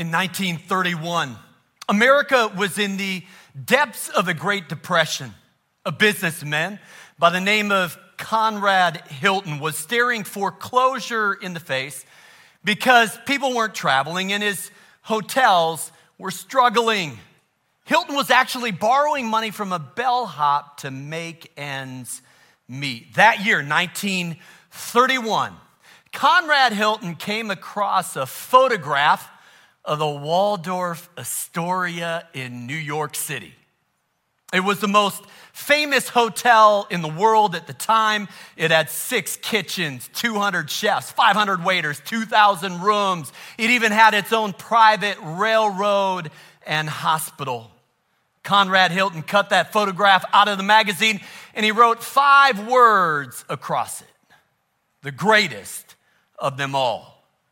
in 1931. America was in the depths of a Great Depression. A businessman by the name of Conrad Hilton was staring foreclosure in the face because people weren't traveling and his hotels were struggling. Hilton was actually borrowing money from a bellhop to make ends meet. That year, 1931, Conrad Hilton came across a photograph of the Waldorf Astoria in New York City. It was the most famous hotel in the world at the time. It had 6 kitchens, 200 chefs, 500 waiters, 2,000 rooms. It even had its own private railroad and hospital. Conrad Hilton cut that photograph out of the magazine and he wrote 5 words across it: the greatest of them all.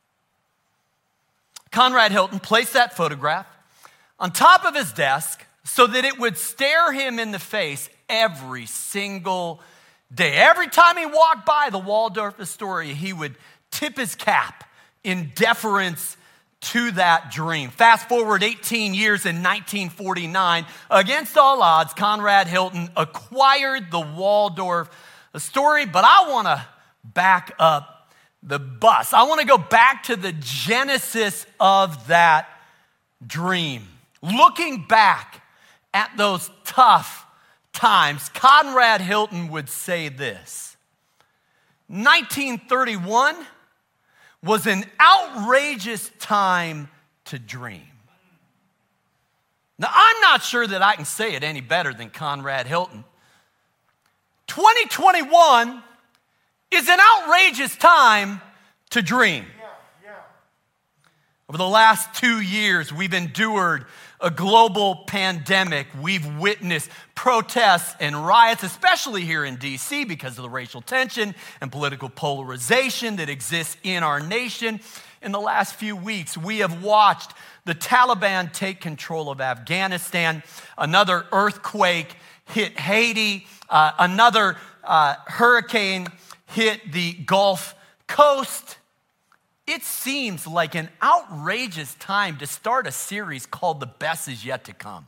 Conrad Hilton placed that photograph on top of his desk so that it would stare him in the face every single day. Every time he walked by the Waldorf Astoria, he would tip his cap in deference to that dream. Fast forward 18 years in 1949, against all odds, Conrad Hilton acquired the Waldorf Astoria, but I want to back up the bus. I want to go back to the genesis of that dream. Looking back at those tough times, Conrad Hilton would say this: 1931 was an outrageous time to dream. Now, I'm not sure that I can say it any better than Conrad Hilton. 2021 is an outrageous time to dream. Over the last 2 years, we've endured a global pandemic. We've witnessed protests and riots, especially here in D.C. because of the racial tension and political polarization that exists in our nation. In the last few weeks, we have watched the Taliban take control of Afghanistan. Another earthquake hit Haiti. Another hurricane hit the Gulf Coast. It seems like an outrageous time to start a series called The Best Is Yet to Come.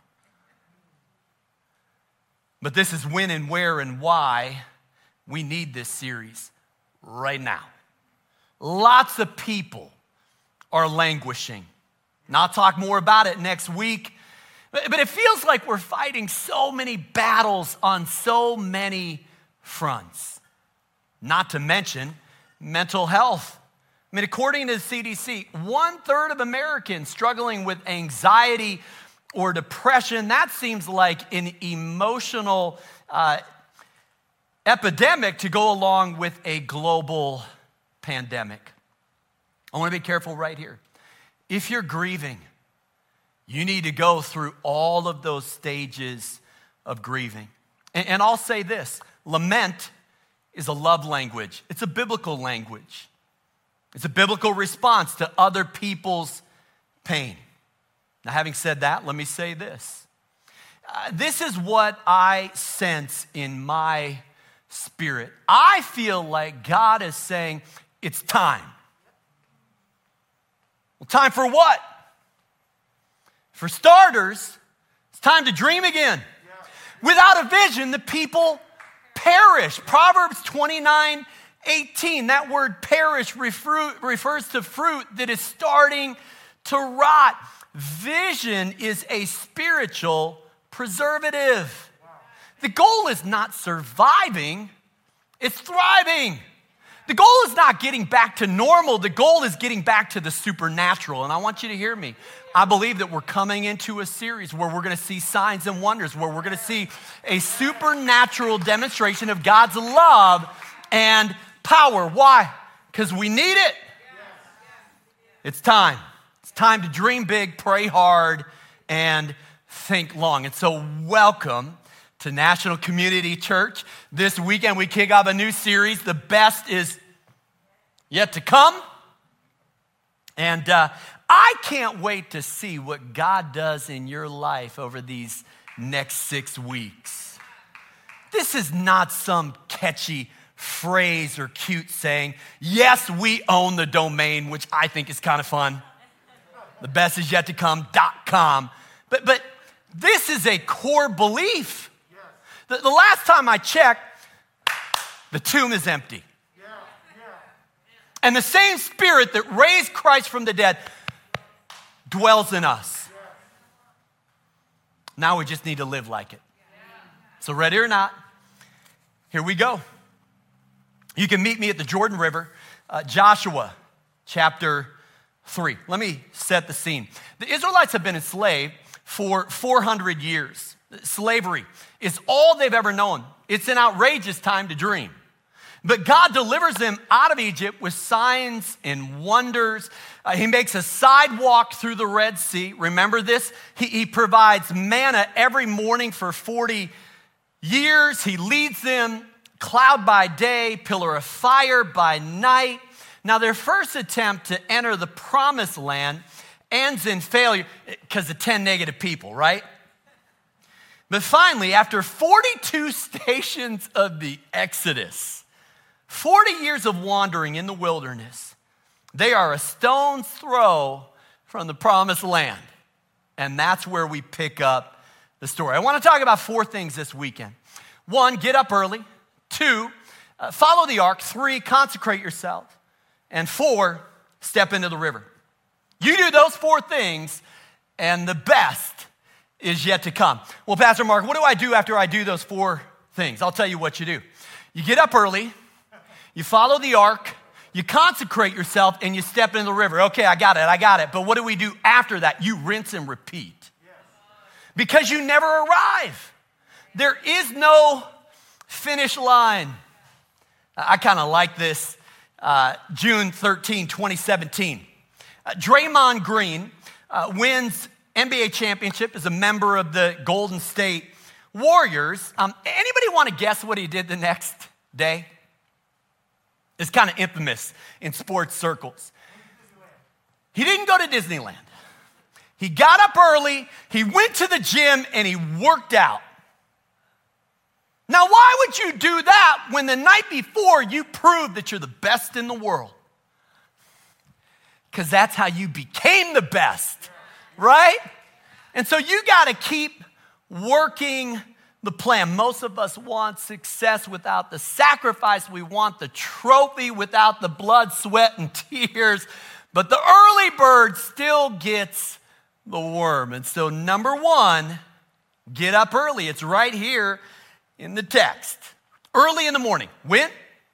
But this is when and where and why we need this series right now. Lots of people are languishing. And I'll talk more about it next week. But it feels like we're fighting so many battles on so many fronts. Not to mention mental health. I mean, according to the CDC, 1/3 of Americans struggling with anxiety or depression. That seems like an emotional epidemic to go along with a global pandemic. I want to be careful right here. If you're grieving, you need to go through all of those stages of grieving. And I'll say this: lament is a love language. It's a biblical language. It's a biblical response to other people's pain. Now, having said that, let me say this. This is what I sense in my spirit. I feel like God is saying, it's time. Well, time for what? For starters, it's time to dream again. Without a vision, the people perish. Proverbs 29:18, that word perish refers to fruit that is starting to rot. Vision is a spiritual preservative. The goal is not surviving, it's thriving. The goal is not getting back to normal. The goal is getting back to the supernatural. And I want you to hear me. I believe that we're coming into a series where we're going to see signs and wonders, where we're going to see a supernatural demonstration of God's love and power. Why? Because we need it. It's time. It's time to dream big, pray hard, and think long. And so welcome to National Community Church. This weekend we kick off a new series, The Best Is Yet to Come. And I can't wait to see what God does in your life over these next 6 weeks. This is not some catchy phrase or cute saying. Yes, we own the domain, which I think is kind of fun. The best is yet to come.com. But this is a core belief. The last time I checked, the tomb is empty. And the same Spirit that raised Christ from the dead dwells in us. Now we just need to live like it. So ready or not, here we go. You can meet me at the Jordan River, Joshua chapter 3. Let me set the scene. The Israelites have been enslaved for 400 years. Slavery is all they've ever known. It's an outrageous time to dream. But God delivers them out of Egypt with signs and wonders. He makes a sidewalk through the Red Sea. Remember this? He provides manna every morning for 40 years. He leads them cloud by day, pillar of fire by night. Now, their first attempt to enter the promised land ends in failure because of 10 negative people, right? But finally, after 42 stations of the Exodus, 40 years of wandering in the wilderness, they are a stone's throw from the promised land. And that's where we pick up the story. I want to talk about 4 things this weekend. 1, get up early. 2, follow the ark. 3, consecrate yourself. And 4, step into the river. You do those 4 things, and the best is yet to come. Well, Pastor Mark, what do I do after I do those 4 things? I'll tell you what you do. You get up early, you follow the ark, you consecrate yourself, and you step into the river. Okay, I got it. But what do we do after that? You rinse and repeat. Because you never arrive. There is no finish line. I kind of like this. June 13, 2017. Draymond Green wins NBA championship as a member of the Golden State Warriors. Anybody want to guess what he did the next day? It's kind of infamous in sports circles. He didn't go to Disneyland. He got up early, he went to the gym, and he worked out. Now, why would you do that when the night before you proved that you're the best in the world? Because that's how you became the best, right? And so you got to keep working the plan. Most of us want success without the sacrifice. We want the trophy without the blood, sweat, and tears. But the early bird still gets the worm. And so number 1, get up early. It's right here in the text. Early in the morning. When?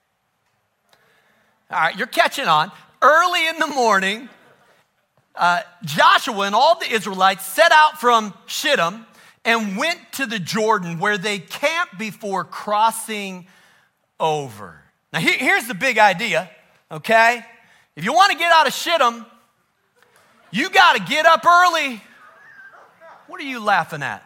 All right, you're catching on. Early in the morning, Joshua and all the Israelites set out from Shittim and went to the Jordan where they camped before crossing over. Now, here's the big idea, okay? If you want to get out of Shittim, you got to get up early. What are you laughing at?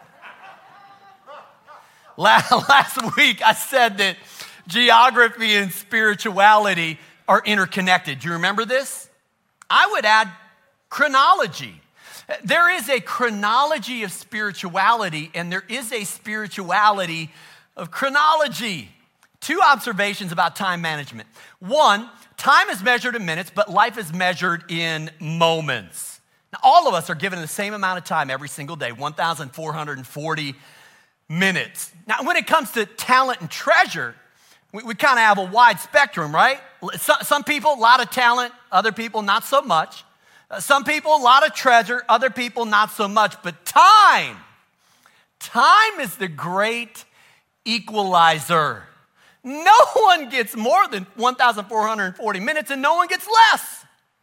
Last week, I said that geography and spirituality are interconnected. Do you remember this? I would add chronology. There is a chronology of spirituality, and there is a spirituality of chronology. 2 observations about time management. 1, time is measured in minutes, but life is measured in moments. Now, all of us are given the same amount of time every single day, 1,440 minutes. Now, when it comes to talent and treasure, we kind of have a wide spectrum, right? Some people, a lot of talent, other people, not so much. Some people, a lot of treasure, other people, not so much. But time is the great equalizer. No one gets more than 1,440 minutes, and no one gets less.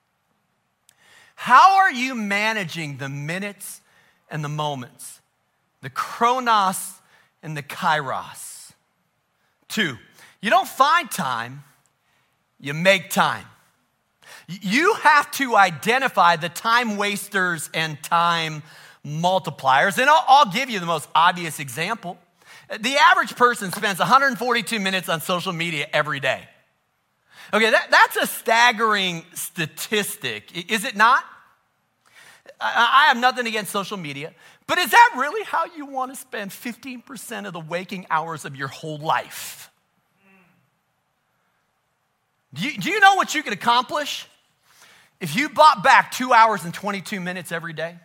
How are you managing the minutes and the moments? The chronos and the kairos. 2, you don't find time, you make time. You have to identify the time wasters and time multipliers. And I'll give you the most obvious example. The average person spends 142 minutes on social media every day. Okay, that's a staggering statistic, is it not? I have nothing against social media, but is that really how you want to spend 15% of the waking hours of your whole life? Do you know what you could accomplish if you bought back 2 hours and 22 minutes every day,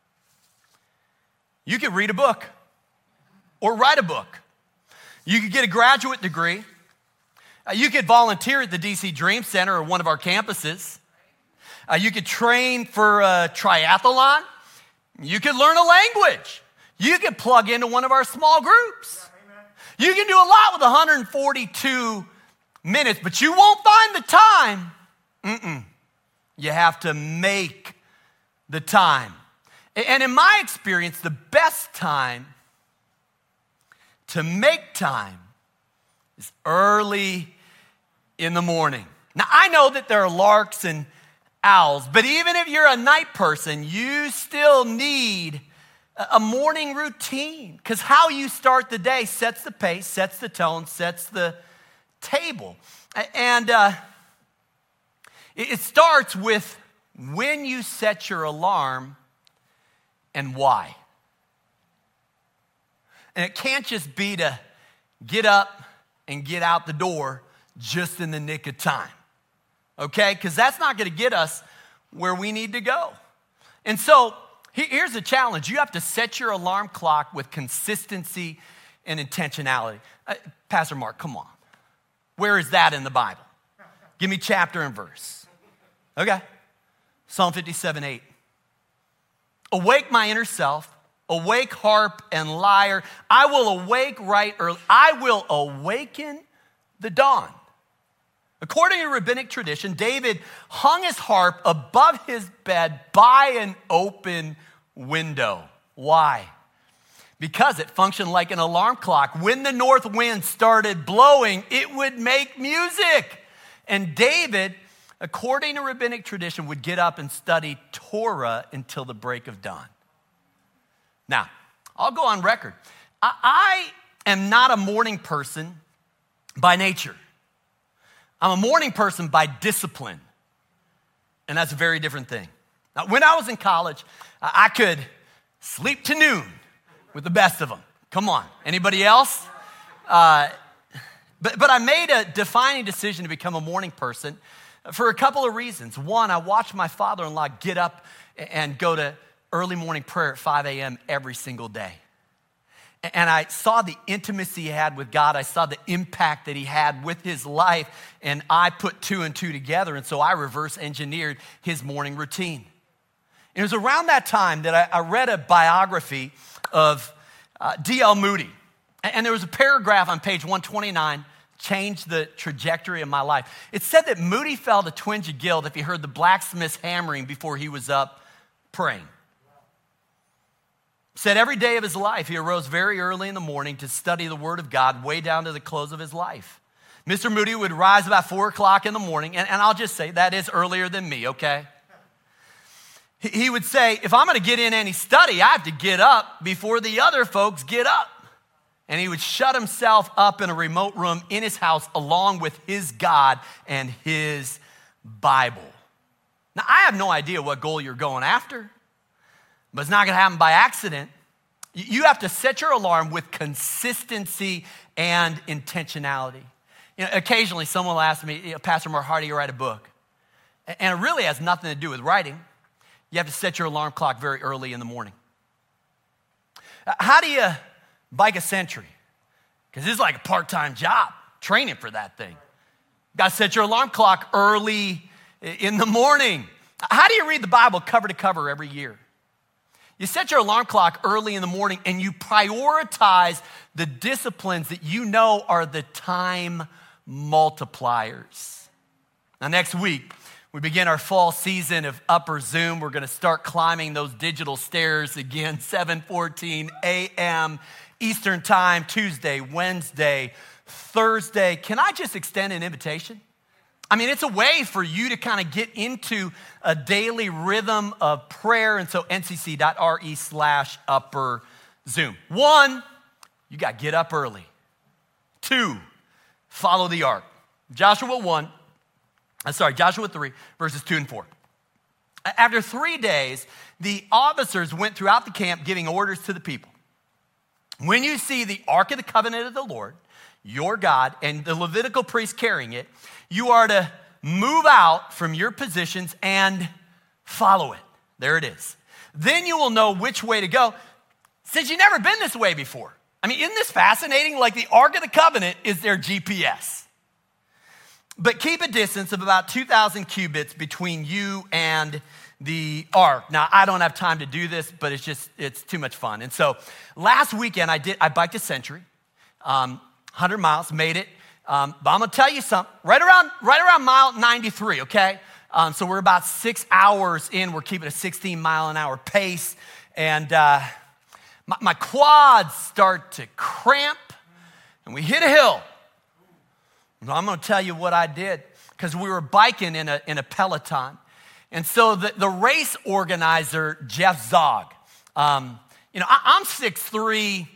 you could read a book or write a book. You could get a graduate degree. You could volunteer at the DC Dream Center or one of our campuses. You could train for a triathlon. You could learn a language. You could plug into one of our small groups. You can do a lot with 142 minutes, but you won't find the time. You have to make the time. And in my experience, the best time to make time is early in the morning. Now, I know that there are larks and owls, but even if you're a night person, you still need a morning routine, because how you start the day sets the pace, sets the tone, sets the table. And it starts with when you set your alarm and why. And it can't just be to get up and get out the door just in the nick of time, okay? Because that's not going to get us where we need to go. And so here's the challenge. You have to set your alarm clock with consistency and intentionality. Pastor Mark, come on. Where is that in the Bible? Give me chapter and verse. Okay. Psalm 57:8. Awake my inner self. Awake, harp and lyre. I will awake right early. I will awaken the dawn. According to rabbinic tradition, David hung his harp above his bed by an open window. Why? Because it functioned like an alarm clock. When the north wind started blowing, it would make music. And David, according to rabbinic tradition, would get up and study Torah until the break of dawn. Now, I'll go on record. I am not a morning person by nature. I'm a morning person by discipline. And that's a very different thing. Now, when I was in college, I could sleep to noon with the best of them. Come on. Anybody else? But I made a defining decision to become a morning person for a couple of reasons. One, I watched my father-in-law get up and go to early morning prayer at 5 a.m. every single day. And I saw the intimacy he had with God. I saw the impact that he had with his life. And I put two and two together. And so I reverse engineered his morning routine. It was around that time that I read a biography of D.L. Moody. And there was a paragraph on page 129, changed the trajectory of my life. It said that Moody felt a twinge of guilt if he heard the blacksmith's hammering before he was up praying. Said every day of his life, he arose very early in the morning to study the Word of God way down to the close of his life. Mr. Moody would rise about 4 o'clock in the morning, and I'll just say that is earlier than me, okay? He would say, if I'm going to get in any study, I have to get up before the other folks get up. And he would shut himself up in a remote room in his house along with his God and his Bible. Now, I have no idea what goal you're going after, but it's not going to happen by accident. You have to set your alarm with consistency and intentionality. You know, occasionally someone will ask me, Pastor Mark, how do you write a book? And it really has nothing to do with writing. You have to set your alarm clock very early in the morning. How do you bike a century? Because this is like a part-time job, training for that thing. Got to set your alarm clock early in the morning. How do you read the Bible cover to cover every year? You set your alarm clock early in the morning and you prioritize the disciplines that you know are the time multipliers. Now, next week, we begin our fall season of Upper Zoom. We're going to start climbing those digital stairs again, 7:14 a.m. Eastern Time, Tuesday, Wednesday, Thursday. Can I just extend an invitation? I mean, it's a way for you to kind of get into a daily rhythm of prayer. And so ncc.re/Upper Zoom. 1, you got to get up early. 2, follow the ark. Joshua 3, verses 2 and 4. After 3 days, the officers went throughout the camp giving orders to the people. When you see the Ark of the Covenant of the Lord, your God, and the Levitical priest carrying it, you are to move out from your positions and follow it. There it is. Then you will know which way to go, since you've never been this way before. I mean, isn't this fascinating? Like the Ark of the Covenant is their GPS. But keep a distance of about 2,000 cubits between you and the ark. Now, I don't have time to do this, but it's too much fun. And so last weekend I biked a century, 100 miles, made it. But I'm gonna tell you something, right around mile 93, okay? So we're about 6 hours in, we're keeping a 16 mile an hour pace. And my quads start to cramp and we hit a hill. And I'm gonna tell you what I did, because we were biking in a Peloton. And so the race organizer, Jeff Zog, I'm 6'3",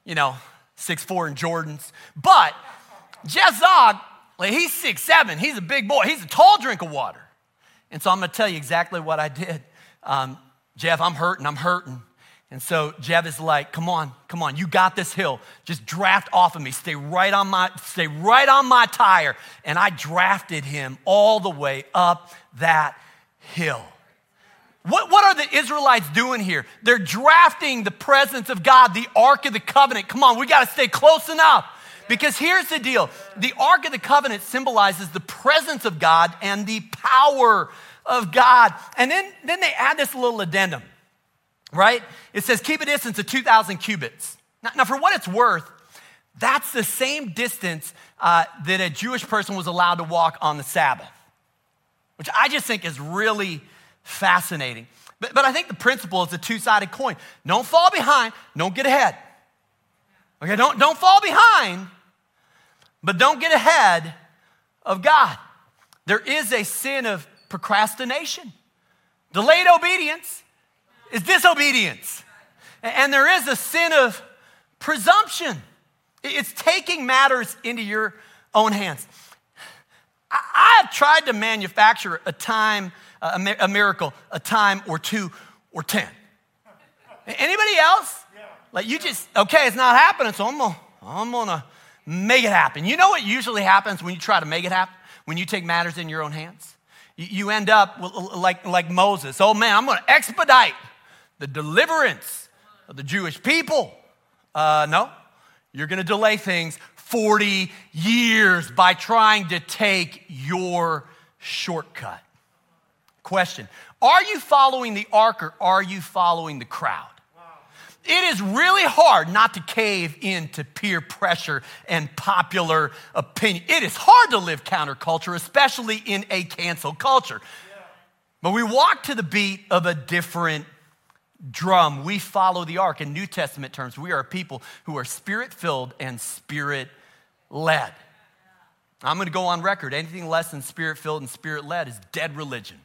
6'4" in Jordans, but Jeff Zog, he's 6'7", he's a big boy, he's a tall drink of water. And so I'm gonna tell you exactly what I did. Jeff, I'm hurting. And so Jeff is like, come on, you got this hill. Just draft off of me, stay right on my tire. And I drafted him all the way up that hill. What are the Israelites doing here? They're drafting the presence of God, the Ark of the Covenant. Come on, we gotta stay close enough. Because here's the deal. The Ark of the Covenant symbolizes the presence of God and the power of God. And then they add this little addendum, right? It says, keep a distance of 2,000 cubits. Now, for what it's worth, that's the same distance that a Jewish person was allowed to walk on the Sabbath, which I just think is really fascinating. But I think the principle is a two-sided coin. Don't fall behind, don't get ahead. Okay, don't fall behind, but don't get ahead of God. There is a sin of procrastination. Delayed obedience is disobedience. And there is a sin of presumption. It's taking matters into your own hands. I have tried to manufacture a miracle, a time or 2 or 10. Anybody else? Like it's not happening, so I'm gonna make it happen. You know what usually happens when you try to make it happen? When you take matters in your own hands? You end up like Moses. Oh man, I'm gonna expedite the deliverance of the Jewish people. No, you're gonna delay things 40 years by trying to take your shortcut. Question, are you following the ark or are you following the crowd? It is really hard not to cave into peer pressure and popular opinion. It is hard to live counterculture, especially in a cancel culture. But we walk to the beat of a different drum. We follow the ark. In New Testament terms, we are a people who are spirit-filled and spirit-led. I'm going to go on record. Anything less than spirit-filled and spirit-led is dead religion.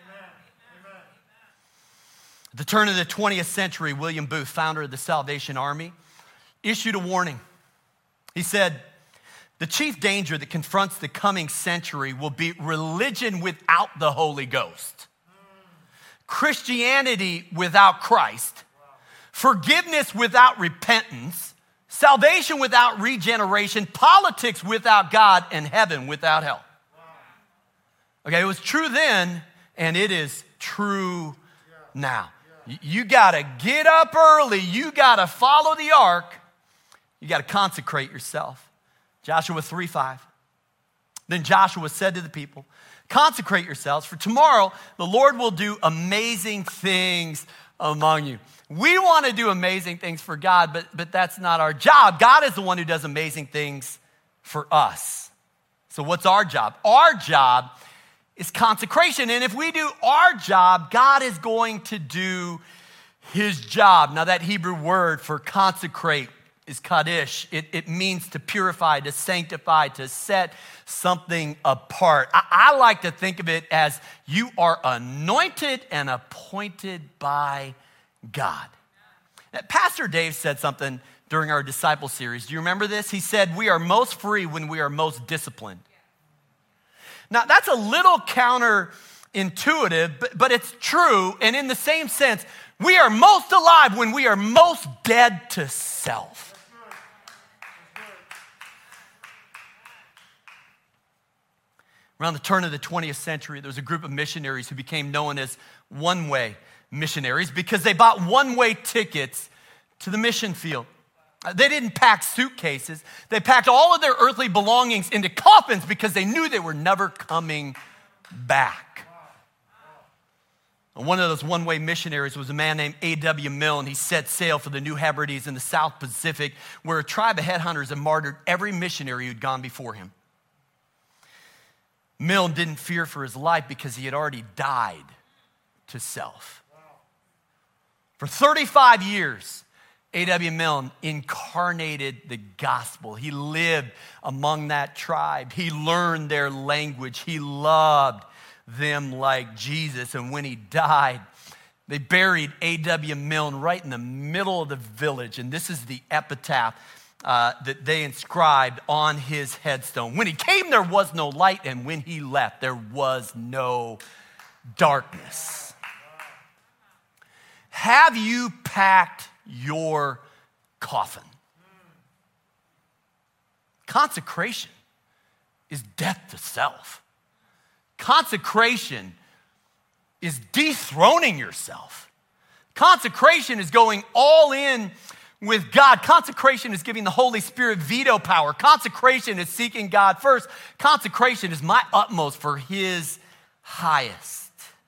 At the turn of the 20th century, William Booth, founder of the Salvation Army, issued a warning. He said, the chief danger that confronts the coming century will be religion without the Holy Ghost, Christianity without Christ, forgiveness without repentance, salvation without regeneration, politics without God, and heaven without hell. Okay, it was true then, and it is true now. You gotta get up early. You gotta follow the ark. You gotta consecrate yourself. Joshua 3:5. Then Joshua said to the people, consecrate yourselves, for tomorrow the Lord will do amazing things among you. We want to do amazing things for God, but that's not our job. God is the one who does amazing things for us. So what's our job? Our job is consecration. And if we do our job, God is going to do his job. Now that Hebrew word for consecrate is kaddish. It means to purify, to sanctify, to set something apart. I like to think of it as you are anointed and appointed by God. Now, Pastor Dave said something during our disciple series. Do you remember this? He said, we are most free when we are most disciplined. Now, that's a little counterintuitive, but it's true. And in the same sense, we are most alive when we are most dead to self. Around the turn of the 20th century, there was a group of missionaries who became known as one-way missionaries because they bought one-way tickets to the mission field. They didn't pack suitcases. They packed all of their earthly belongings into coffins because they knew they were never coming back. And one of those one-way missionaries was a man named A.W. Milne. He set sail for the New Hebrides in the South Pacific, where a tribe of headhunters had martyred every missionary who'd gone before him. Milne didn't fear for his life because he had already died to self. For 35 years, A.W. Milne incarnated the gospel. He lived among that tribe. He learned their language. He loved them like Jesus. And when he died, they buried A.W. Milne right in the middle of the village. And this is the epitaph that they inscribed on his headstone. When he came, there was no light. And when he left, there was no darkness. Have you packed your coffin? Consecration is death to self. Consecration is dethroning yourself. Consecration is going all in with God. Consecration is giving the Holy Spirit veto power. Consecration is seeking God first. Consecration is my utmost for His highest.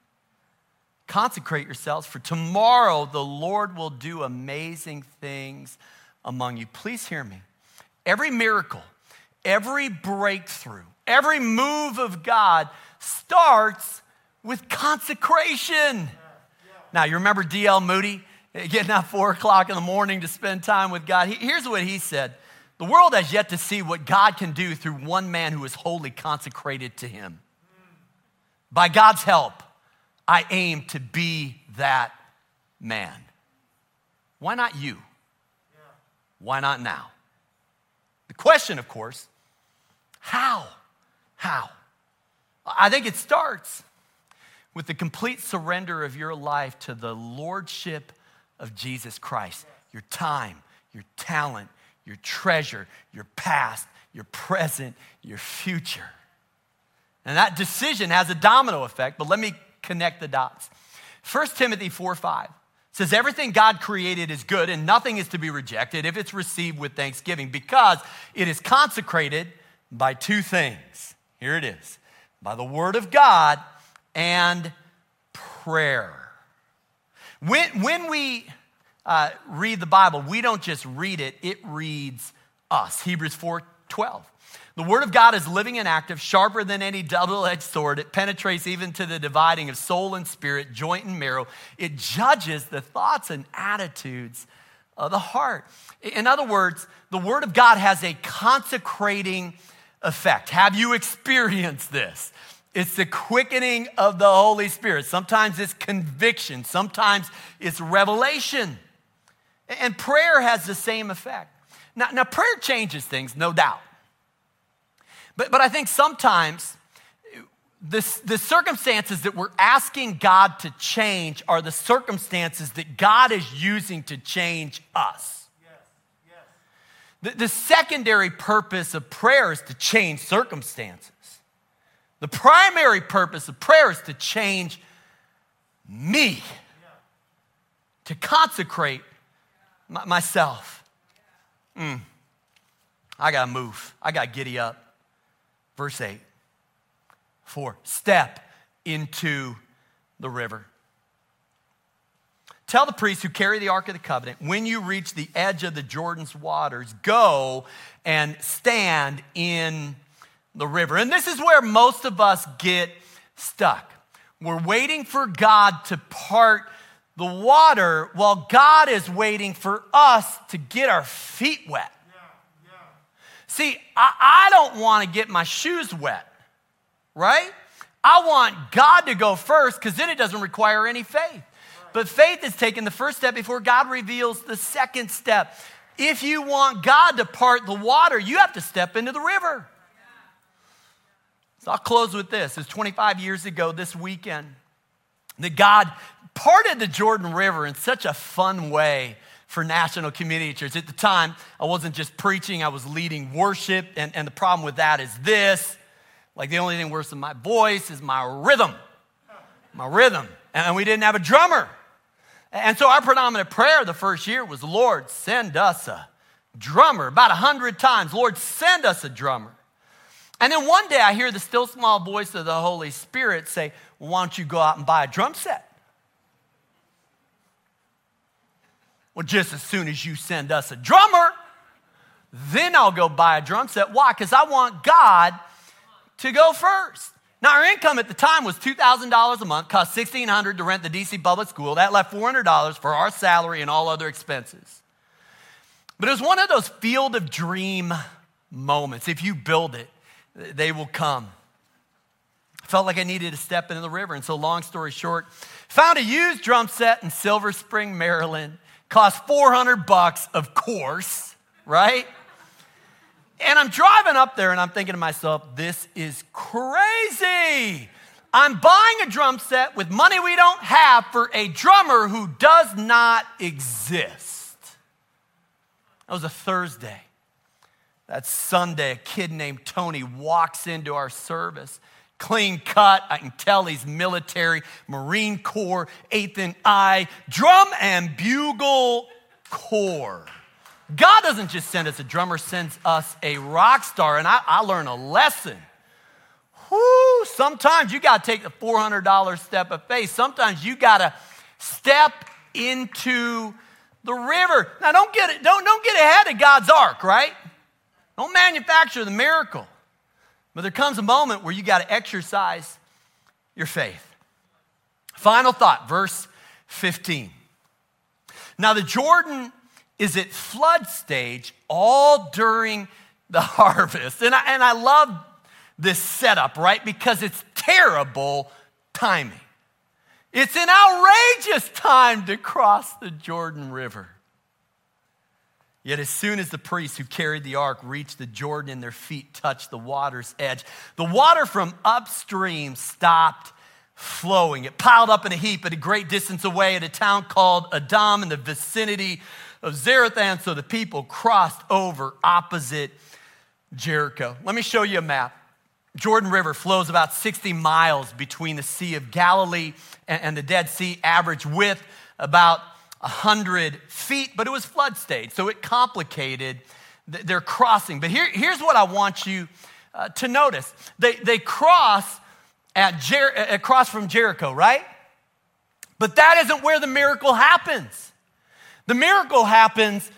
Consecrate yourselves, for tomorrow the Lord will do amazing things among you. Please hear me. Every miracle, every breakthrough, every move of God starts with consecration. Now, you remember D.L. Moody getting up 4 o'clock in the morning to spend time with God? Here's what he said. The world has yet to see what God can do through one man who is wholly consecrated to Him. By God's help, I aim to be that man. Why not you? Why not now? The question, of course, how? How? I think it starts with the complete surrender of your life to the lordship of Jesus Christ. Your time, your talent, your treasure, your past, your present, your future. And that decision has a domino effect, but let me connect the dots. 1 Timothy 4:5 says, everything God created is good and nothing is to be rejected if it's received with thanksgiving, because it is consecrated by two things. Here it is. By the word of God and prayer. When we read the Bible, we don't just read it, it reads us. Hebrews 4:12. The word of God is living and active, sharper than any double-edged sword. It penetrates even to the dividing of soul and spirit, joint and marrow. It judges the thoughts and attitudes of the heart. In other words, the word of God has a consecrating effect. Have you experienced this? It's the quickening of the Holy Spirit. Sometimes it's conviction. Sometimes it's revelation. And prayer has the same effect. Now prayer changes things, no doubt. But I think sometimes the circumstances that we're asking God to change are the circumstances that God is using to change us. The secondary purpose of prayer is to change circumstances. The primary purpose of prayer is to change me, to consecrate myself. I got to move. I got to giddy up. Verse 8, 4, step into the river. Tell the priests who carry the Ark of the Covenant, when you reach the edge of the Jordan's waters, go and stand in the river. And this is where most of us get stuck. We're waiting for God to part the water while God is waiting for us to get our feet wet. See, I don't want to get my shoes wet, right? I want God to go first because then it doesn't require any faith. But faith is taking the first step before God reveals the second step. If you want God to part the water, you have to step into the river. So I'll close with this. It's 25 years ago this weekend that God parted the Jordan River in such a fun way for National Community Church. At the time, I wasn't just preaching, I was leading worship. And the problem with that is this. Like the only thing worse than my voice is my rhythm. My rhythm. And we didn't have a drummer. And so our predominant prayer the first year was, Lord, send us a drummer. About 100 times, Lord, send us a drummer. And then one day I hear the still small voice of the Holy Spirit say, well, why don't you go out and buy a drum set? Well, just as soon as you send us a drummer, then I'll go buy a drum set. Why? Because I want God to go first. Now, our income at the time was $2,000 a month, cost $1,600 to rent the DC public school. That left $400 for our salary and all other expenses. But it was one of those field of dream moments. If you build it, they will come. I felt like I needed to step into the river. And so long story short, found a used drum set in Silver Spring, Maryland. Cost $400, of course, right? And I'm driving up there and I'm thinking to myself, this is crazy. I'm buying a drum set with money we don't have for a drummer who does not exist. That was a Thursday. That Sunday, a kid named Tony walks into our service. Clean cut, I can tell he's military, Marine Corps, 8th and I, drum and bugle corps. God doesn't just send us a drummer, sends us a rock star. And I learned a lesson. Whoo, sometimes you got to take the $400 step of faith. Sometimes you got to step into the river. Now don't get ahead of God's ark, right? Don't manufacture the miracle. But there comes a moment where you got to exercise your faith. Final thought, verse 15. Now the Jordan is at flood stage all during the harvest. And I love this setup, right? Because it's terrible timing. It's an outrageous time to cross the Jordan River. Yet as soon as the priests who carried the ark reached the Jordan and their feet touched the water's edge, the water from upstream stopped flowing. It piled up in a heap at a great distance away at a town called Adam in the vicinity of Zarethan, so the people crossed over opposite Jericho. Let me show you a map. Jordan River flows about 60 miles between the Sea of Galilee and the Dead Sea, average width about 100 feet, but it was flood stage, so it complicated their crossing. But here's what I want you to notice. They cross across from Jericho, right? But that isn't where the miracle happens. The miracle happens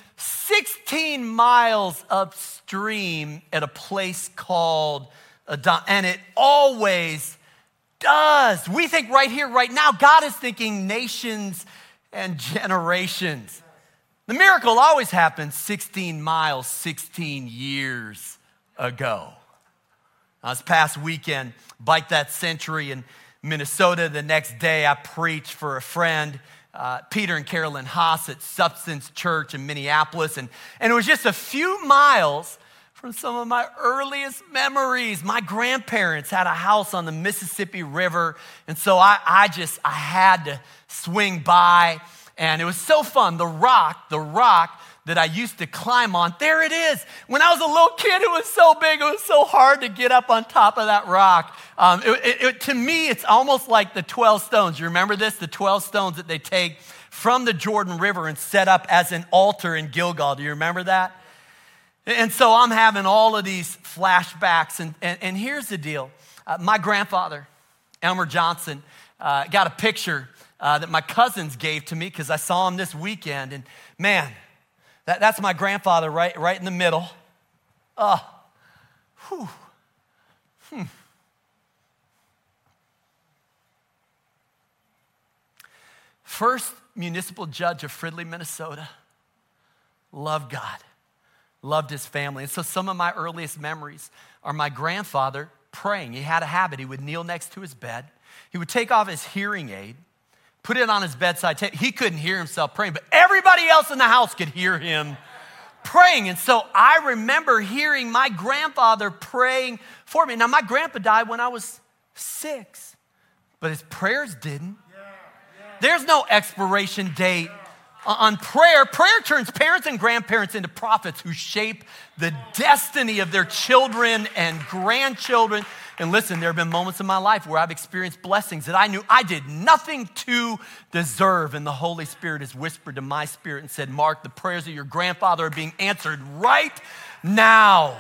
16 miles upstream at a place called Adam, and it always does. We think right here, right now, God is thinking nations and generations. The miracle always happens 16 miles, 16 years ago. This past weekend, Bike That Century in Minnesota. The next day, I preached for a friend, Peter and Carolyn Haas at Substance Church in Minneapolis. And it was just a few miles from some of my earliest memories. My grandparents had a house on the Mississippi River. And so I had to swing by. And it was so fun. The rock that I used to climb on, there it is. When I was a little kid, it was so big, it was so hard to get up on top of that rock. To me, it's almost like the 12 stones. You remember this? The 12 stones that they take from the Jordan River and set up as an altar in Gilgal. Do you remember that? And so I'm having all of these flashbacks. And here's the deal. My grandfather, Elmer Johnson, got a picture that my cousins gave to me because I saw him this weekend. And man, that's my grandfather right in the middle. First municipal judge of Fridley, Minnesota. Loved God. Loved his family. And so some of my earliest memories are my grandfather praying. He had a habit. He would kneel next to his bed. He would take off his hearing aid, put it on his bedside table. He couldn't hear himself praying, but everybody else in the house could hear him praying. And so I remember hearing my grandfather praying for me. Now, my grandpa died when I was 6, but his prayers didn't. There's no expiration date on prayer. Prayer turns parents and grandparents into prophets who shape the destiny of their children and grandchildren. And listen, there have been moments in my life where I've experienced blessings that I knew I did nothing to deserve. And the Holy Spirit has whispered to my spirit and said, Mark, the prayers of your grandfather are being answered right now.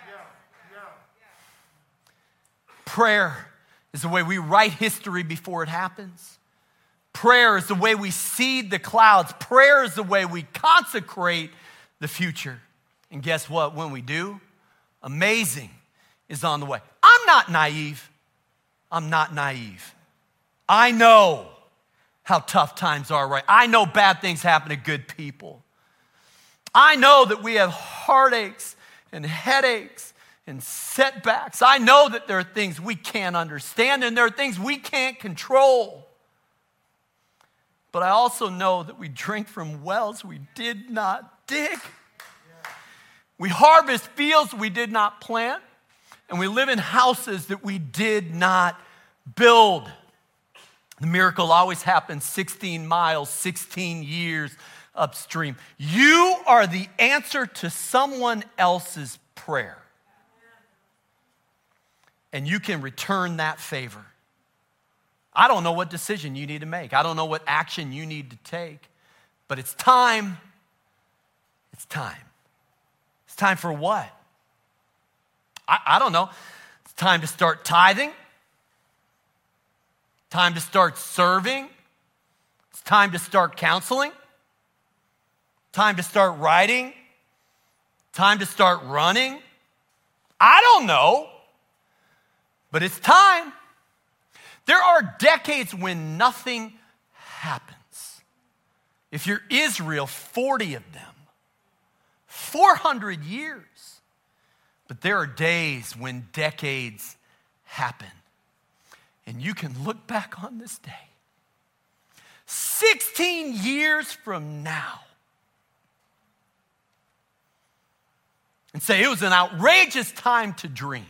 Prayer is the way we write history before it happens. Prayer is the way we seed the clouds. Prayer is the way we consecrate the future. And guess what? When we do, amazing is on the way. I'm not naive. I know how tough times are, right? I know bad things happen to good people. I know that we have heartaches and headaches and setbacks. I know that there are things we can't understand and there are things we can't control. But I also know that we drink from wells we did not dig. We harvest fields we did not plant. And we live in houses that we did not build. The miracle always happens 16 miles, 16 years upstream. You are the answer to someone else's prayer. And you can return that favor. I don't know what decision you need to make. I don't know what action you need to take. But it's time. It's time. It's time for what? I don't know. It's time to start tithing. Time to start serving. It's time to start counseling. Time to start writing. Time to start running. I don't know. But it's time. There are decades when nothing happens. If you're Israel, 40 of them. 400 years. But there are days when decades happen. And you can look back on this day, 16 years from now, and say it was an outrageous time to dream.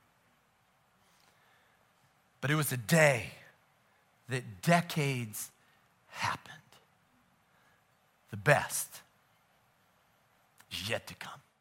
But it was a day that decades happened. The best is yet to come.